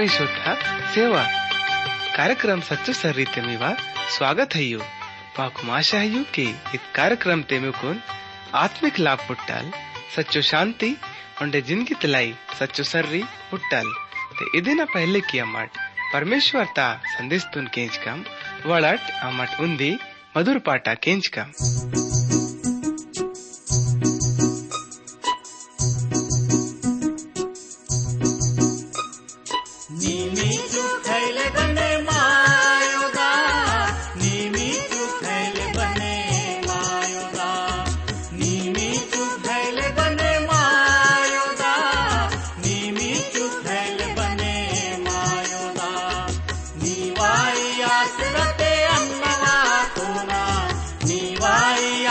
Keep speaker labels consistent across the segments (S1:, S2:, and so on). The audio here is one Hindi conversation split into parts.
S1: श्रोता सेवा कार्यक्रम सच्चो सर्री तेमीवा स्वागत है। माकुम आशा है कि इस कार्यक्रम तेमुकुन आत्मिक लाभ पुट्टाल सच्चो शांति उंडे जिंदगी तलाई सच्चो सर्री पुट्टाल ते इदिना पहले किया मट परमेश्वर ता संदेश तुन केंच कम वड़ट अमट उन्दी मधुर पाटा केंच कम
S2: नीवाई आसरते अन्नवा कोना नीवाई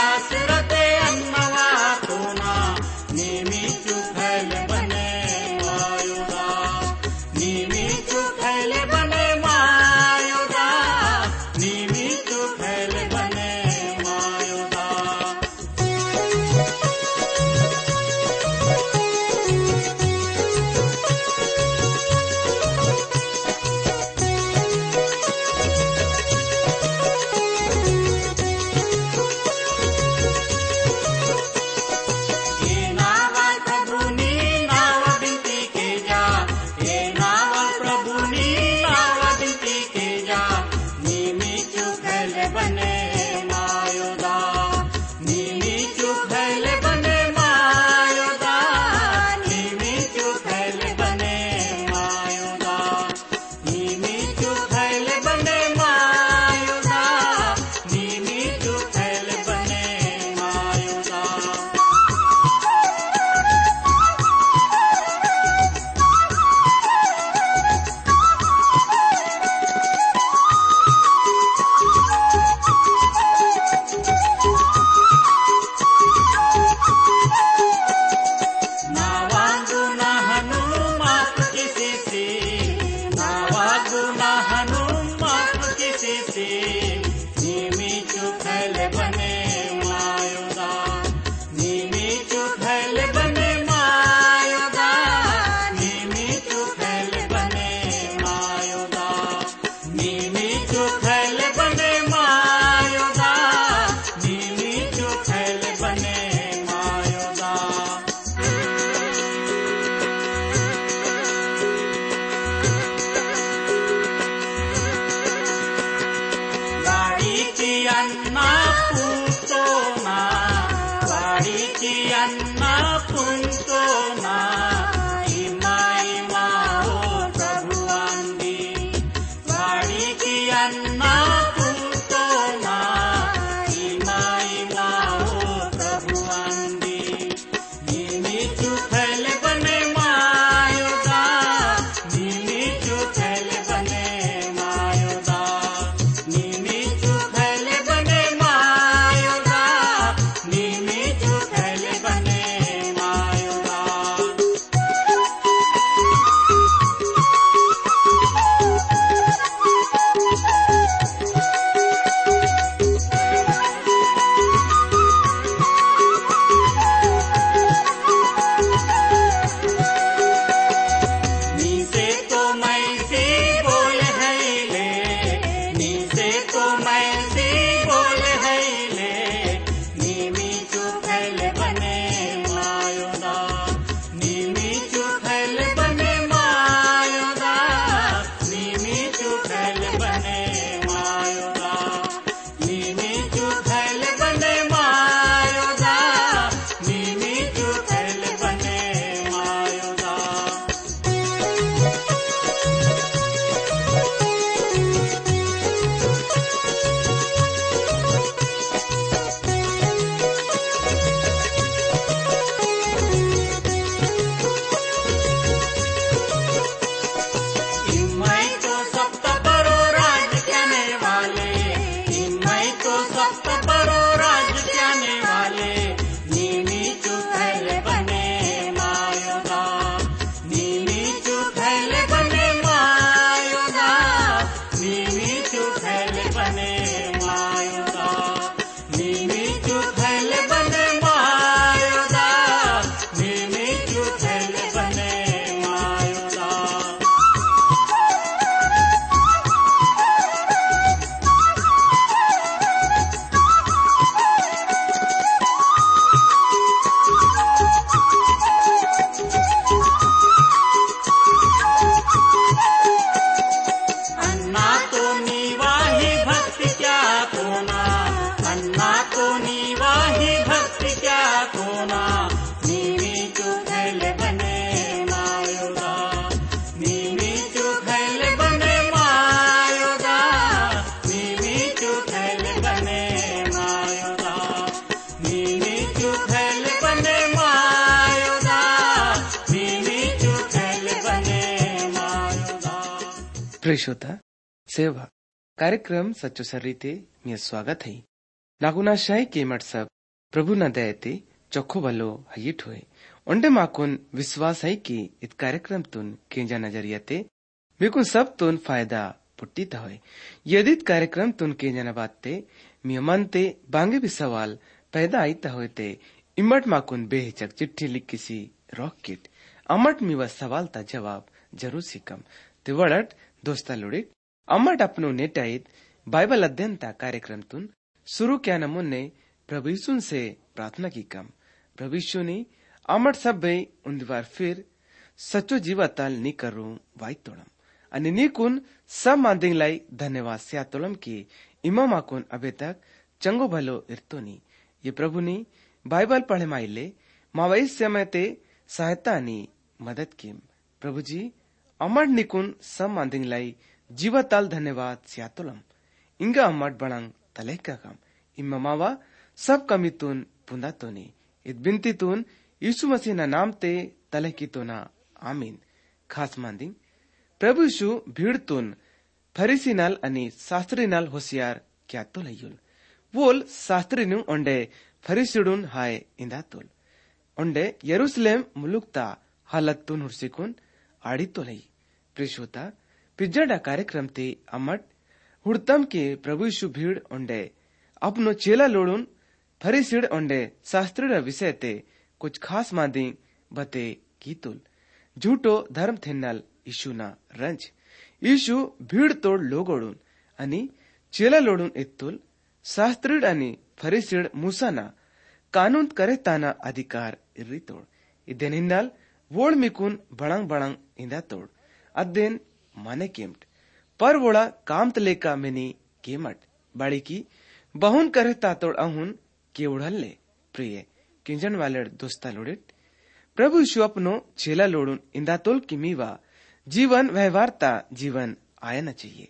S1: प्रिय श्रोता, सेवा कार्यक्रम सच्चो सर्रीते मिया स्वागत है। नागुना शाही केमट सब प्रभु न दयते चोखो भलो हयिट हुए उंडे माकुन विश्वास है कि इत कार्यक्रम तुन केंजा नजरियाते मेकुन सब तुन फायदा पुट्टीता हुए। यदि कार्यक्रम तुन केंजा न बातते मिया मनते बांगे भी सवाल पैदा आईता हुए ते इमट माकुन बेहिचक चिट्ठी लिख किसी रॉक किट अमट मीवा सवाल ता जवाब जरूर सिकम ते वड़ट दोस्ता लुड़िक अमट अपनो नेटाइत बाइबल अध्ययन ता कार्यक्रम तुन शुरू क्या नमुन्ने प्रभु यीशु से प्रार्थना की कम प्रभु यीशु ने अमट सब बे उन्दिवार फिर सच्चो जीवाताल नी करूं वाई तोड़म अनि नीकुन सब मांदिंग लाई धन्यवाद स्या तोड़म की इमा माकुन अबे तक चंगो भलो इर्तोनी ये प्रभु ने बाइबल पढ़े माइले मावाई समय ते सहायता नी मदद की प्रभु जी अमट निकुन सब मांदिंग लाई जीवाताल धन्यवाद स्या तोड़म इंगा अमट बड़ंग तले का काम इम्मा मावा सब कमी तुन पुंदा तोनी इत बिनती तुन यीशु मसीह ना नाम ते तले की तो ना आमीन। खास मांदिंग प्रभु यीशु भीड़ तुन फरीसी नाल अनि शास्त्री नाल होशियार क्या तो लयुल वोल शास्त्री नु ओंडे फरीसीडुन हाय इंदा तोल ओंडे यरूशलेम मुलुकता हालत तुन हुर्सिकुन आड़ी तो लई प्रिशोता पिज्जाडा कार्यक्रम ते अमट हुड़तम के प्रभु यीशु भीड़ ओंडे अपनो चेला लोड़ुन फरीसीड ओंडे शास्त्री विषय ते कुछ खास मादी बते कीतुल झूठो धर्म थिन्नल यीशु ना रंज यीशु भीड़ तोड़ लोगोड़ुन अनि चेला लोड़ुन इत्तुल शास्त्रीड अनि फरीसीड मूसा ना कानून करे ताना अधिकार इर्री तोड़ इदेन हिन्नल वोड़ मिकुन बड़ंग बड़ंग इंदा तोड़ अदेन माने केमट पर वोड़ा काम तलेका मिनी केमट बाड़ी की बहुन करे तातोड़ अहुन के उड़हल्ले प्रिय किंजन वाले दोस्ता लोड़िट प्रभु यीशु अपनो चेला लोड़ुन इंदातोल की मीवा जीवन व्यवहारता जीवन आयना चाहिए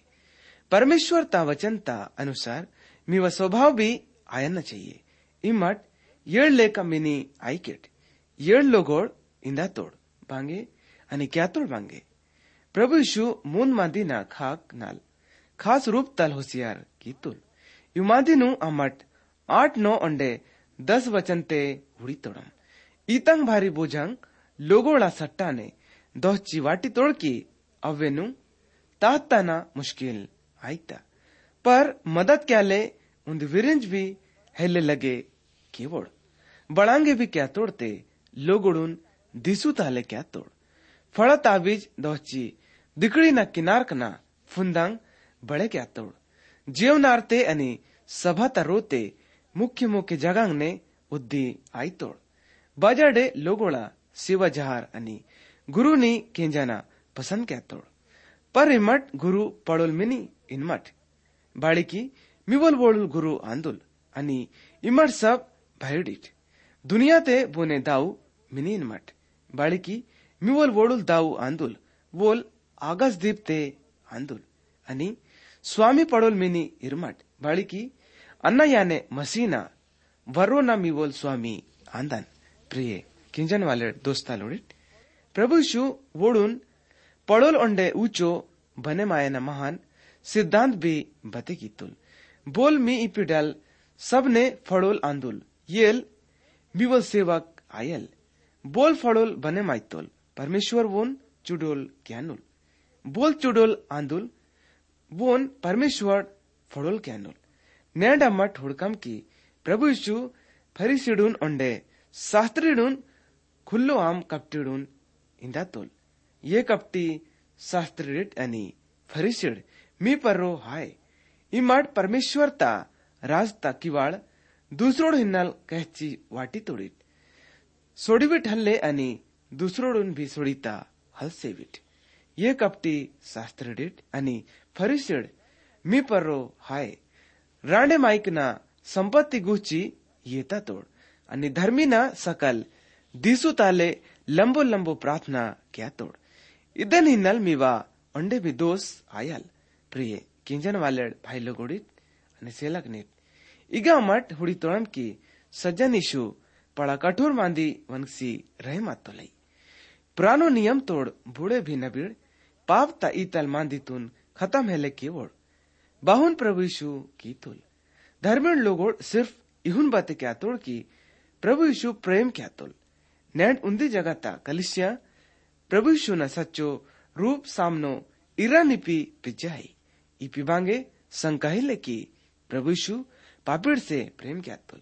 S1: परमेश्वर वचनता अनुसार मीवा स्वभाव भी आयना चाहिए इमट येड़ लेका मिनी आईकेट येड़ लोगोड़ इंदातोड़ बांगे अनि क्या तोड़ बांगे प्रभु यीशु मून मादी ना खाक नाल खास रूप तल होशियार की तुल युमादी नु अमट 8-9 अंडे 10 वचन ते हुड़ी तोड़म ईतंग भारी बोझंग लोगोड़ा सट्टा ने दो चिवाटी तोड़ की अवेनु ताहताना मुश्किल आईता पर मदद क्या ले उन्द विरिंज भी हेले लगे केवड़ बड़ांगे भी क्या तोड़ते लोगोड़ुन दिसु ताले क्या तोड़ फड़ा ताबीज दोची दिकड़ी ना किनार कना फुंदंग बड़े क्या तोड़ जेव नारते अनि सभा तरोते मुख्य मुख्य जगंग ने उद्दी आई तोड़ बाजाडे लोगोड़ा शिवा जहार अनि गुरु नी केंजाना पसंद क्या तोड़ पर इमट गुरु पड़ोल मिनी इनमट बाड़ी की मिवल बोल गुरु आंदुल अनि इमट सब भाईडिट दुनिया ते बोने दाऊ मिनी इनमट बाड़ी की मिवल वोडुल दाऊ आंदुल वोल आगस दीप ते आंदुल अनि स्वामी पड़ोल मिनी इरमट बाड़ी की अन्ना याने मसीना वर्रो ना मिवोल स्वामी आंदन प्रिय किंजन वाले दोस्ता लोड़िट प्रभु यीशु वोडुन पड़ोल ओंडे ऊंचो बने मायना महान सिद्धांत भी बते की तुल बोल मी इपिडल सबने फड़ोल आंदुल येल मिवल सेवक आयल बोल फड़ोल बने माइतोल परमेश्वर वोन चुडोल ज्ञानुल बोल चुडोल आंदुल वोन परमेश्वर फड़ोल ज्ञानुल नेंडा मठ हुड़कम की प्रभु यीशु फरीसीडुन ओंडे शास्त्रीडुन खुल्लो आम कपटीडुन इंदा तोल ये कपटी शास्त्रीड अनि फरीसीड मी पर्रो हाय इमट परमेश्वरता राजता किवाड़ दूसरोड हिन्नल कहची वाटी तोड़िट सोडीविट हल्ले अनि दूसरोडुन भी सोड़ीता हल सेविट ये कपटी शास्त्रीडिट अनि फरीसीड मी पर्रो हाय रांडे माइक ना संपत्ति गुची येता तोड़ अनि धर्मी ना सकल दिसु ताले लंबो लंबो प्रार्थना क्या तोड़ इदन हिन्नल मीवा अंडे भी दोस आयल प्रिय किंजन वाले भाई लोगोड़ित अनि सेलक नेट इगा मट हुड़ी तोड़म की सज्जन यीशु पड़ा कठोर मांदी वंशी रहे मत तो लई पुरानो नियम तोड़ बूढ़े भी नबीड़ पाप ता ईतल मांदी तुन खत्म है ले केवड़ बाहुन प्रभु यीशु की तुल धर्मीण लोगों सिर्फ इहुन बातें क्या तोड़ की प्रभु यीशु प्रेम क्या तुल नैंड उन्दी जगह ता कलिसिया प्रभु यीशु न सच्चो रूप सामनो इरा निपी पिजाई इपी बांगे संकाहिले की प्रभु यीशु पापीड़ से प्रेम क्या तुल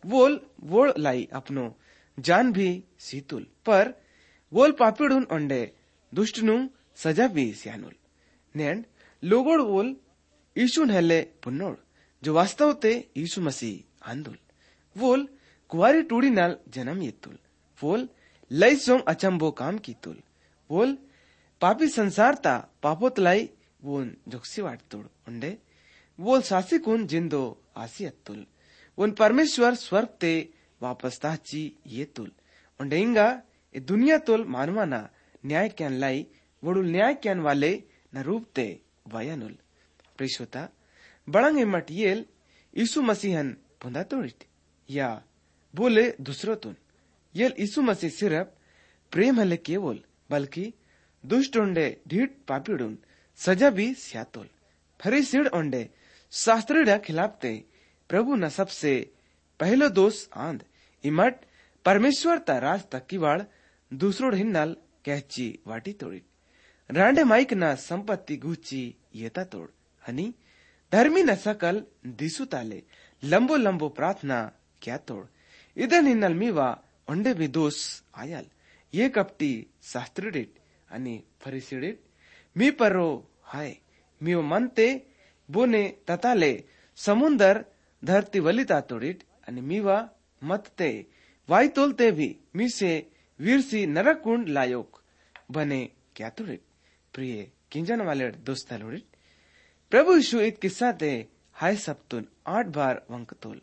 S1: वोल लाई अपनो जान भी सीतुल पर वोल पापीड़ुन ओंडे दुष्टनु सजा भी सियानुल नैंड लोगोड़ वोल यीशु नहले पुन्नोड़ जो वास्तव ते यीशु मसीह आंदुल वोल कुवारी टूड़ी नाल जन्म येतुल वोल लई सोंग अचंबो काम कीतुल वोल पापी संसार ता पापोत लाई वोन जोक्सी वाट तोड़ उंडे वोल सासी कुन जिंदो आसी अत्तुल वोन परमेश्वर स्वर्ग ते वापस ताची ये तुल उंडे इंगा ए दुनिया तुल मानवाना न्याय क्यान लाई वडुल न्याय क्यान वाले न रूप ते वयानुल प्रिशोता बड़ंग इमट येल यीशु मसीहन पुंदा तोड़ित या बोले दूसरो तुन येल यीशु मसीह सिर्फ प्रेम हले केवल बल्कि दुष्ट ओंडे ढीठ पापीडुन सजा भी स्यातोल फरीसीड ओंडे शास्त्रीडा खिलाफते प्रभु न सबसे पहलो दोष आंद इमट परमेश्वर ता राज तक की वाड़ दूसरो हिन्नल कहची वाटी तोड़ी रांडे माइक न संपत्ति गुची येता तोड़ हनी धर्मी न सकल दिसु ताले लंबो लंबो प्रार्थना क्या तोड़ इधर हिन्नल मीवा ओंडे भी दोष आयल ये कपटी शास्त्रीडिट अनि फरीसीडिट मी परो हाय मियो मनते बोने तताले समुंदर धरती वलिता तोड़िट अनि मीवा मतते वाई तोलते भी मी से वीरसी नरक कुंड लायोक बने क्या तोड़िट प्रिय किंजन वाले दोस्त लोड़िट प्रभु यीशु इत किस्सा ते हाय सप्तुन 8 बार वंक तोल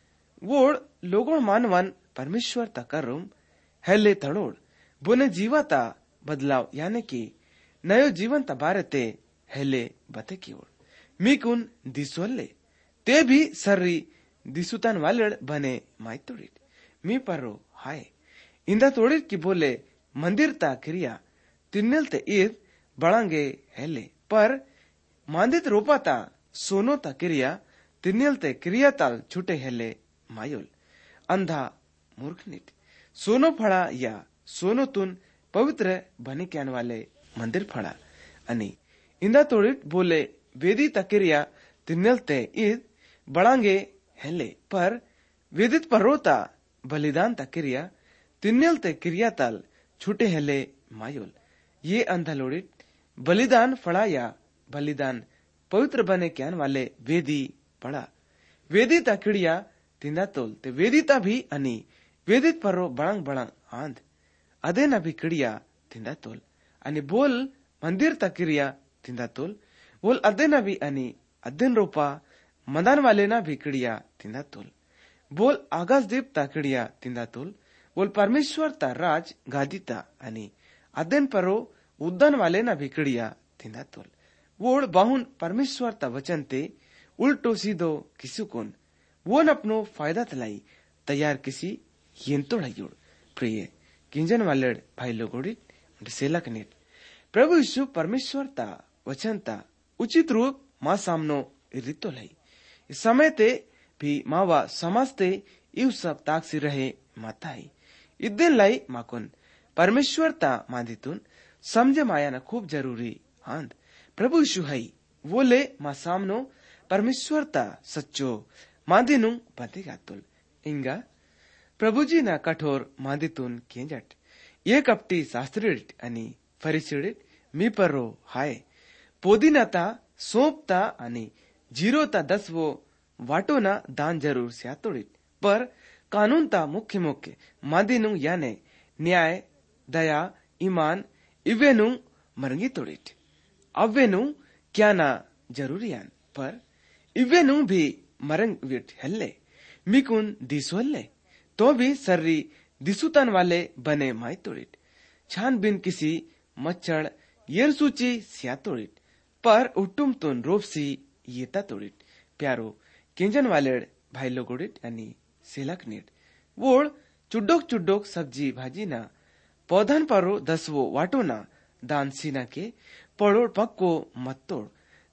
S1: वोड़ लोगों मानवन परमेश्वर तकरुम हेले तड़ोड़ बोने जीवाता बदलाव यानी कि नयो जीवन तबारते हेले बते की ओर मीकुन दिसोले ते भी सर्री दिसुतन वाले बने माई तोड़िट मी परो हाय इंदा तोड़िट की बोले मंदिर ता क्रिया तिन्नल ते ईद बढ़ांगे हेले पर मांदित रोपाता सोनो ता क्रिया तिन्नल ते क्रिया ताल छुटे हेले मायुल अंधा मूर्ख निट सोनो फड़ा या सोनो तुन पवित्र बने क्यान वाले मंदिर फड़ा अनि इंदा तोड़िट बोले वेदी तकिरिया तिन्नल ते ईद बढ़ांगे हेले पर वेदित परोता बलिदान तकिरिया तिन्नल ते क्रिया ताल छुटे हेले मायुल ये अंधा लोड़िट बलिदान फड़ा या बलिदान पवित्र बने क्यान वाले वेदी पड़ा वेदी तकिड़िया तिंदा तोल ते वेदिता भी अनि वेदित परो बड़ंग बड़ंग आंध अदे न भी किड़िया तिंदा तोल अनि बोल मंदिर तकिरिया तिंदा तोल बोल अदे न भी अनि अदन रोपा मदान वाले ना भी किड़िया तिंदा तोल बोल आकाश दीप ताकिड़िया तिंदा तोल बोल परमेश्वर ता राज गादीता अनि अदन परो उद्दन वाले ना भी किड़िया तिंदा तोल वोड़ बाहुन परमेश्वर ता वचन ते उल्टो सीधो किसी कोन वोन अपनो फायदा तलाई तैयार किसी येंतो ढायोड़ प्रिय किंजन वाले भाई लोगोड़ी सेलक नेट प्रभु यीशु परमेश्वर ता वचन ता उचित रूप मां सामनो रितो लाई इस समय ते भी मावा समझते इव सब ताकसी रहे माताई इद्दे लाई माकुन परमेश्वर ता मांदितुन समझे माया न खूब जरूरी आंद प्रभु यीशु हई वोले मां सामनो परमेश्वर ता सच्चो मांदिनु बंदिगातुल इंगा प्रभुजी ना कठोर मांदितुन केंजट ये कपटी शास्त्रीडिट अनि फरीसीडिट मी परो हाय पोदिनाता सोंपता अनि जीरोता 10 वो वाटोना दान जरूर स्यातोडिट पर कानून ता मुख्य मुख्य मांदिनु याने न्याय दया ईमान इवेनु मरंगी तोड़िट अवेनु क्या ना जरूरी यान पर इवेनु भी मरंग विट हल्ले मिकुन दिसोल्ले तो भी सर्री दिसुतन वाले बने माई तोड़िट छान बिन किसी मच्छर येर सूची स्या तोड़िट पर उट्टुम तुन रोपसी येता तोड़िट प्यारो किंजन वाले भाई लोगोड़िट अनि सेलक नेट वोड़ चुड्डोक सब्जी भाजी ना पौधन परो 10 वो वाटो ना दान सीना के पड़ोड़ पक्को मत तोड़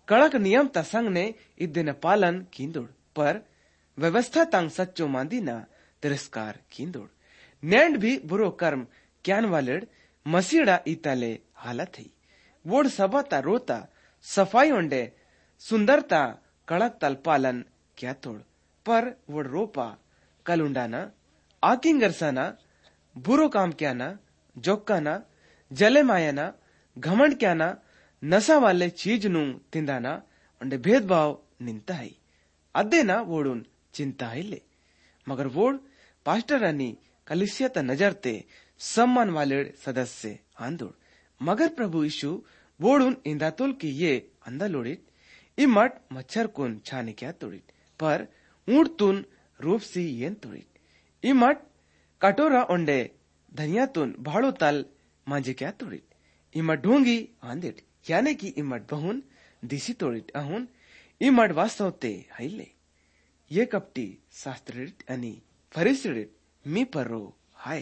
S1: कड़क नियम ता संग ने इद्दे पालन कींदोड़, पर व्यवस्था तांग सच्चो मांदी ना तिरस्कार कींदोड़। नेंड भी बुरो कर्म क्यान वालेड़ मसीड़ा इताले हालत है। वोड सभा ता रोता सफाई ओंडे सुंदरता कड़क तल पालन क्या तोड़, पर वोड रोपा कलुंडाना आकिंगरसाना बुरो काम क्या ना जोक्काना जले मायाना घमंड क्या ना नशा वाले चीज नु तिंदाना ओंडे भेदभाव निंता है। अद्दे ना वोडून चिंता है ले, मगर वोड पास्टर अनि कलिसिया नजरते सम्मान वाले सदस्य आंदोड़। मगर प्रभु यीशु वोडून इंदातुल की ये अंदलोड़ित इमट मच्छर कुन छाने क्या तोड़ित, पर ऊंट तुन रूप सी येन तोड़ित। इमट कटोरा ओंडे धनिया तुन भाड़ो तल मांझे क्या तोड़ित। इमट ढोंगी आंदिट, यानी कि इमट बहुन दिसी तोड़ित अहुन इमट वास्तवते हाइले। ये कपटी शास्त्रित अनि फरीसित मी पर्रो हाय,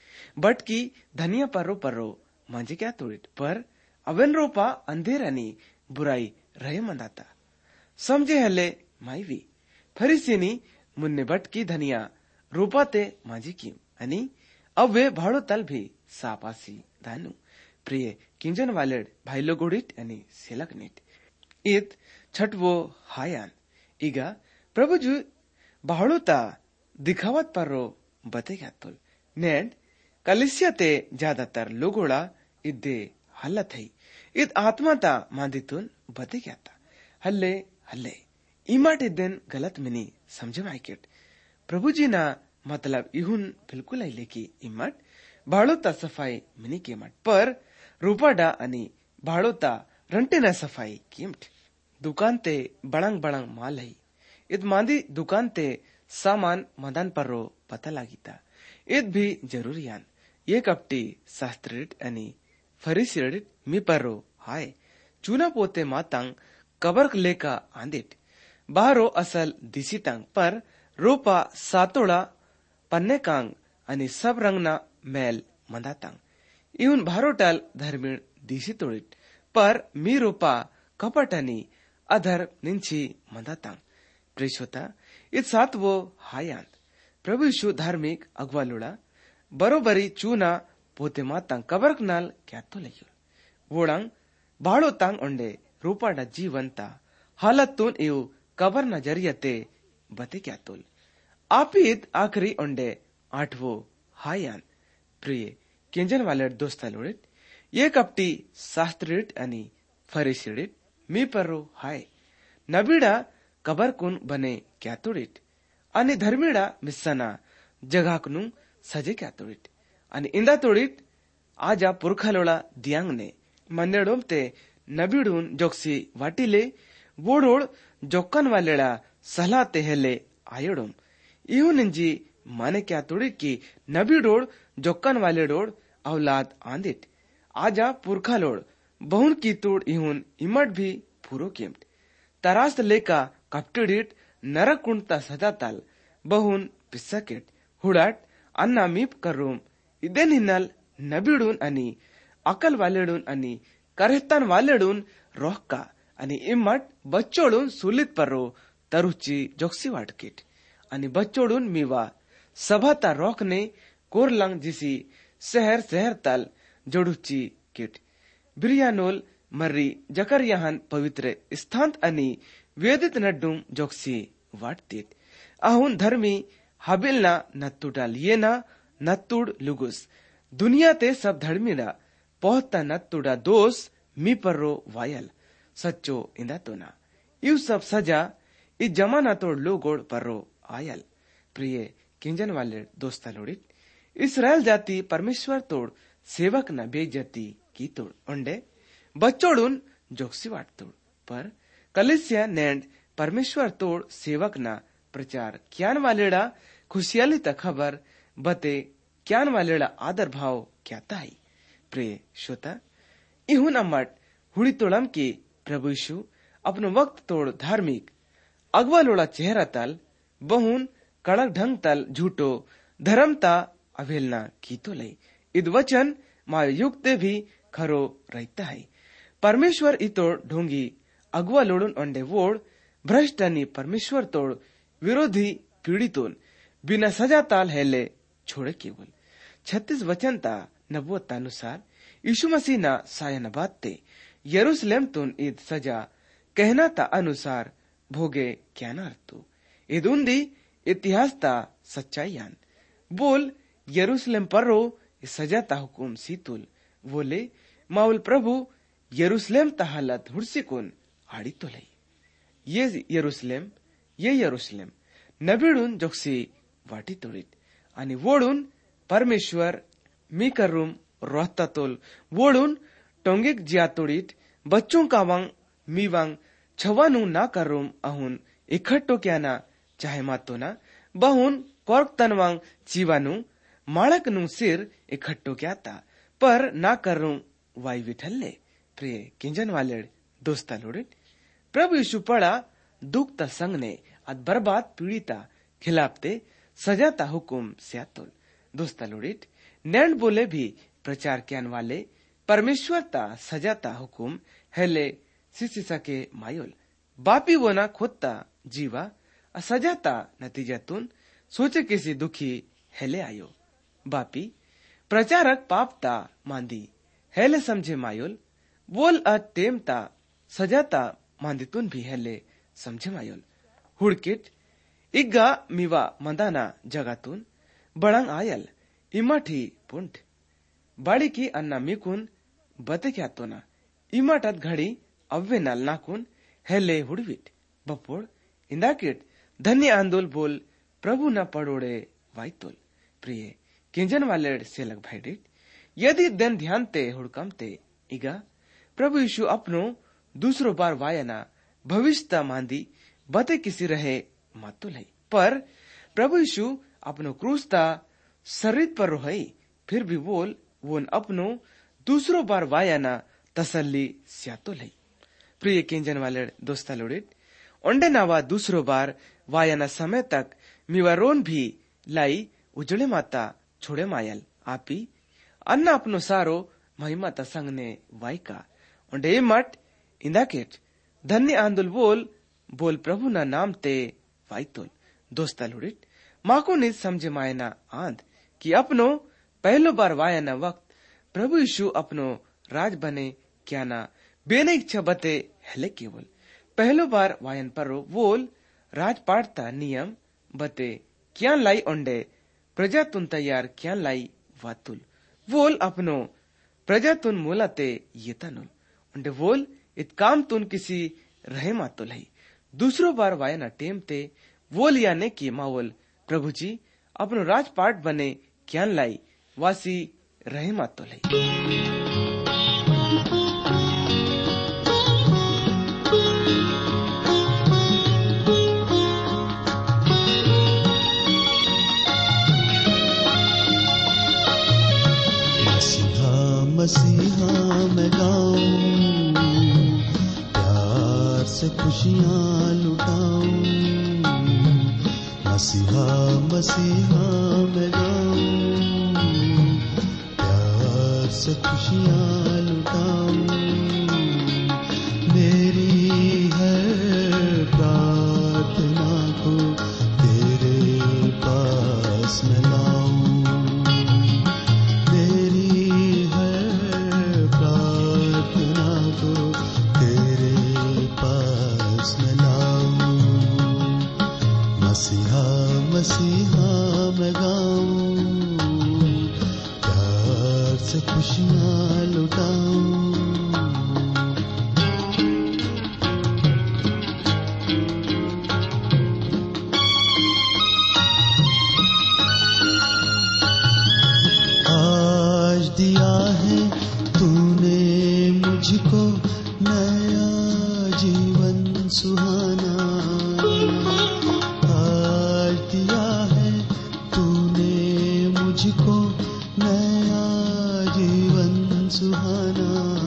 S1: बट की धनिया पर्रो मांझे क्या तोड़ित, पर अवन रोपा अंधेर अनि बुराई रहे मंदाता समझे हले माईवी फरीसिनी मुन्ने बट की धनिया रूपाते मांझे की अनि अब वे भाड़ो तल भी सापासी धानु। प्रिय किंजन वालेड भाई लोगोड़ित अनि सेलक निट इत छठवो हायान इगा प्रभु जू भाड़ोता दिखावत पर्रो बते गातुल नेंड कलिसिया ते ज्यादातर लोगोड़ा इद्दे हल्लत है। इत आत्मा ता मांदितुन बते गाता हल्ले हल्ले इमाट इद्देन गलत मिनी समझे माइकेट। प्रभु जी ना मतलब इहुन बिल्कुल आइले की इमट भाड़ोता सफाई मिनी कीमट, पर रूपाडा अनि भाड़ोता रंटे न सफाई कीमट। दुकान ते बड़ंग बड़ंग माल है, इत मांदी दुकान ते सामान मदान पर्रो पता लागिता इत भी जरूरी यान। ये कपटी शास्त्रित अनि फरीसित मी पर्रो हाय चूना पोते मातंग कबर लेका आंदिट बाहरो असल दिसी तंग, पर रोपा सातोड़ा पन्ने कांग अनि सब रंगना मैल मंदातांग इउन भारोटल धर्मीण दिसी तोड़ित, पर मी रोपा कपट अनि अधर निंची मंदातांग। प्रेषोता इत सातवो हायान प्रभु यीशु धार्मिक अगवालुड़ा बरोबरी चूना पोते मातंग कबरक नाल क्या तो लयो वोड़ंग बाड़ो तांग ओंडे रूपाडा जीवंता हालत तुन इउ कबर नजरियते बते क्या तोल। आपित आखरी ओंडे आठवो हायान प्रिय किंजन वाले दोस्ता लोड़ित ये कपटी शास्त्रित अनि फरीसित मी पर्रो हाय नबीड़ा कबर कुन बने क्या तोड़ित अनि धर्मीड़ा मिस्सना जगह कुनु सजे क्या तोड़ित अनि इंदा तोड़ित आजा पुरखालोड़ा दियांग ने मन्नेडोम ते नबीडून जोक्सी वाटिले वोड़ोड़ जोक्कन वालेड़ा सलाह ते हेले आयोडोम इहु निंजी माने क्या तोड़ित की नबीडोड़ जोक्कन वालेडोड़ औलाद आंदिट आजा पुरखालोड़ बहुन की तोड़ इहुन इमट भी पूरो कीमट तरास्त लेका कपटिडिट नरक कुंडता सदाताल बहुन पिस्सकेट हुडाट अन्ना मीप करूम इदेन हिन्नल नबीडून अनि अकल वालेडून अनि करेहतान वालेडून रोहका अनि इमट बच्चोडून सुलित पर्रो तरुची जोक्सी वाटकेट अनि बच्चोडून मीवा सभाता रोकने कोरलंग जिसी शहर तल जोडुची किट बिरियानोल मर्री जकरियाहन पवित्र स्थान अनि वेदित नड्डूम जोक्सी वाटतीत अहुन धर्मी हबिलना नत्तुडाल येना नत्तुड लुगुस दुनिया ते सब धर्मीड़ा पहुता नत्तुडा दोष मी पर्रो वायल सच्चो इंदा तोना यू सब सजा इस जमाना तोड़ लोगोड़ पर्रो आयल। प्रिय किंजन वाले दोस्ता लोड़ित इसराइल जाति परमेश्वर तोड़ सेवक न बेइज्जती की तोड़ ओंडे बच्चोड़ून जोक्सी वाट तोड़, पर कलिसिया नेंड परमेश्वर तोड़ सेवक न प्रचार क्यान वालेड़ा खुशियाली तक खबर बते क्यान वालेड़ा आदर भाव क्या ताई। प्रिय श्रोता इहुन अमट हुड़ी तोड़म के प्रभु यीशु अपनो वक्त तोड़ धार्मिक अगवा लोड़ा चेहरा तल बहुन कड़क ढंग तल झूठो धर्मता अवेलना की तो लई इद वचन मा युक्त भी खरो रहता है। परमेश्वर इतोड़ ढोंगी अगवा लोडून अंडे वोड भ्रष्ट आणि परमेश्वर तोड विरोधी पीडितून बिना सजा ताल हेले छोड़े केवल 36 वचनता नबुवतानुसार यीशु मसीह ना सायन बाते यरूशलेम तुन ईद सजा कहना ता अनुसार भोगे क्या न अर्थू ईद उन्दी इतिहास ता सच्चाईयान बोल यरूशलेम पर्रो सजा ता हुकुम सीतुल बोले माउल प्रभु यरूशलेम ता हालत हुडसिकुन आड़ी तो लई ये यरूशलेम नबीडून जोक्सी वाटी तोडीत आणि वोडून परमेश्वर मी करूम रोहता तोल वोडून टोंगेक जिया तोडीत बच्चों का वांग मी वांग छवानू ना करूम अहुन इखट्टो क्या ना चाहे मातो ना बहुन कौर्क तनवांग जीवानू माळक नु सिर इखट्टो क्या था पर ना करूम वाई विठल्ले प्रिय किंजन वालेड दोस्ता लोडित प्रभु यीशु पड़ा दुखता संग ने अद बर्बाद पीड़िता खिलाफते सजाता हुकुम स्यातुल दोस्ता लोडित नैंड बोले भी प्रचार क्यान वाले परमेश्वर ता सजाता हुकुम हेले सिसिसा के मायोल बापी वो ना खोदता जीवा सजाता नतीजतुन सोचे किसी दुखी हेले आयो बापी प्रचारक पापता मांदी हेले समझे मायोल बोल टेमता सजाता मांदितुन भी हेले समझे मायोल हुडकिट इग्गा मीवा मंदाना जगातून बड़ंग आयल इमाठी पुंट बाड़ी की अन्ना मिकुन बते क्या तो ना इमाटत घड़ी अव्वे नाल नाकुन हेले हुडविट बपोड़ इंदाकिट धन्य आंदोल बोल प्रभु न पड़ोड़े वाइतोल प्रिय किंजन वालेड सेलक भाईडिट यदि दिन ध्यानते हुड़कमते इगा प्रभु यीशु अपनो दूसरो बार वायना भविष्यता मांदी बते किसी रहे मातो लई पर प्रभु यीशु अपनो क्रूसता शरीर पर रोहई फिर भी बोल वोन अपनो दूसरो बार वायना तसल्ली स्यातो लई प्रिय किंजन वाले दोस्ता लोडिट ओंडे नावा दूसरो बार वायना समय तक मिवारोन भी लाई उजड़े माता छोड़े मायल आपी अन्ना अपनो सारो महिमा तसंग ने वाइका ओंडे मट इंदाकेट धन्य आंदोल बोल प्रभु ना नाम ते वाइतोल दोस्ता लोडिट माको ने समझे मायना आंद कि अपनो पहलो बार वायना वक्त प्रभु यीशु अपनो राज बने क्या ना बेने इच्छा बते हेले केवल पहलो बार वायन परो वोल राज पाठता नियम बते क्या लाई ओंडे प्रजा तुन तैयार क्या लाई वातुल वोल अपनो प्रजा तुन मोलाते ये तनुल ओंडे वोल इत काम तुन किसी रहे मातुल है दूसरो बार वायना टेम ते वोल याने की मावल प्रभु जी अपनो राजपाट बने क्या लाई वासी रहे मातुल है
S2: मसीहा मैं गाऊं प्यार से खुशियाँ लुटाऊं मसीहा मसीहा मैं गाऊं प्यार से खुशियाँ लुटाऊं मेरी है प्रार्थना को तेरे पास मैं लाऊं मसीहा मैं गाऊं प्यार से खुशियाँ लुटाऊं आज दिया है तूने मुझको नया जीवन सुहाना मुझको नया जीवन सुहाना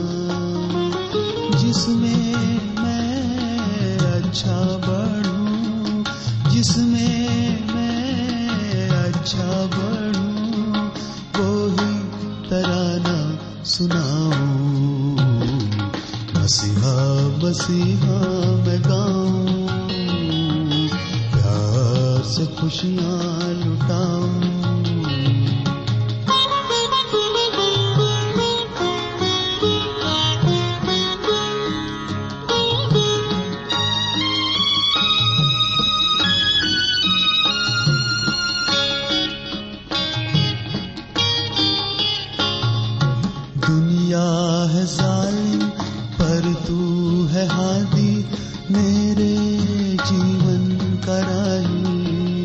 S2: जिसमें मैं अच्छा बढ़ूं जिसमें मैं अच्छा बढ़ूं वो ही तराना सुनाऊं मसीहा मसीहा मैं गाऊं, प्यार से खुशियाँ लुटाऊं। दुनिया है जालिम पर तू है हादी, मेरे जीवन का राही।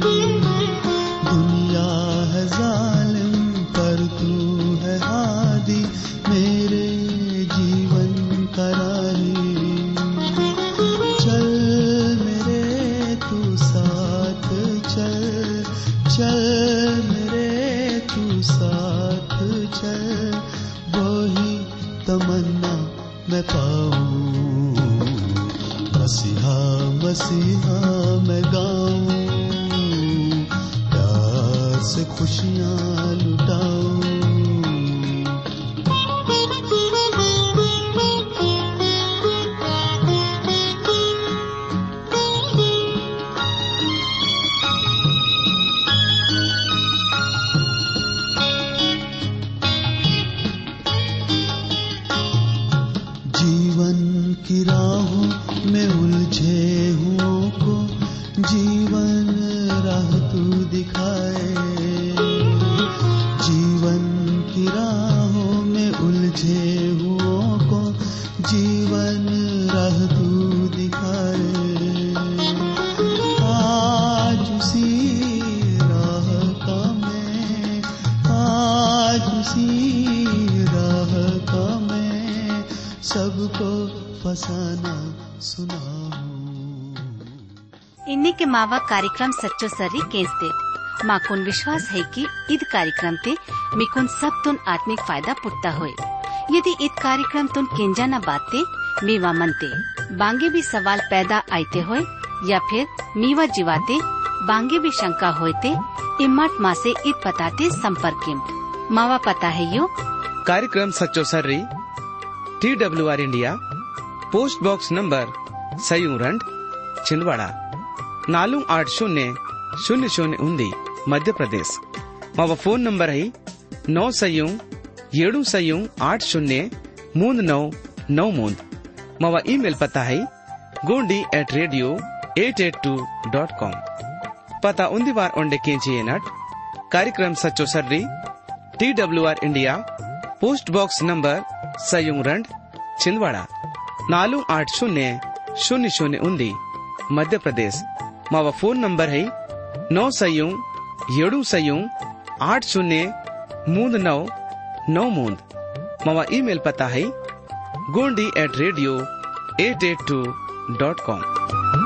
S2: दुनिया है जालिम पर तू है हादी, मेरे जीवन का राही। चल मेरे तू साथ चल, चल मेरे तू साथ चल, वही तमन्ना मैं पाऊं। मसीहा मसीहा मैं गाऊं, प्यार से खुशियाँ लुटाऊं। जीवन की राहों में उलझे हुओं को जीवन राह तू दिखाए। जीवन की राहों में उलझे हुओं को जीवन राह तू दिखाए। आज उसी राह का मैं, आज उसी राह का मैं सबको फसाना सुनाऊं।
S3: ಇನ್ನಿಕ್ಕೆ ಮಾವ ಕಾರ್ಯಕ್ರಮ ಸಚ್ಚೋ ಸರ್ರಿ ಕೇಂಸ್ತೆ ಮಾಕುನ್ विश्वास है कि ईद कार्यक्रम ते मिकुन सब तुन आत्मिक फायदा पुट्टा होए। यदि ईद कार्यक्रम तुन केंजाना बाते मीवा मनते बांगे भी सवाल पैदा आते होए या फिर मीवा जीवाते बांगे भी शंका होते इम्माट माँ से ईद पताते संपर्क मावा पता है यो
S1: कार्यक्रम सच्चो सर्री TWR India, post box number सयूरंड छिंदवाड़ा 480000 मध्य प्रदेश। मावा फोन नंबर है 9 मावा ईमेल पता है gondi@radio882.com। पता उन्दी बार ओंडे केंची नट कार्यक्रम सच्चो सर्री TWR India, post box number सयूरंड छिंदवाड़ा 480000 मध्य प्रदेश। मावा फोन नंबर है 9 मावा ईमेल पता है gondi@radio882.com।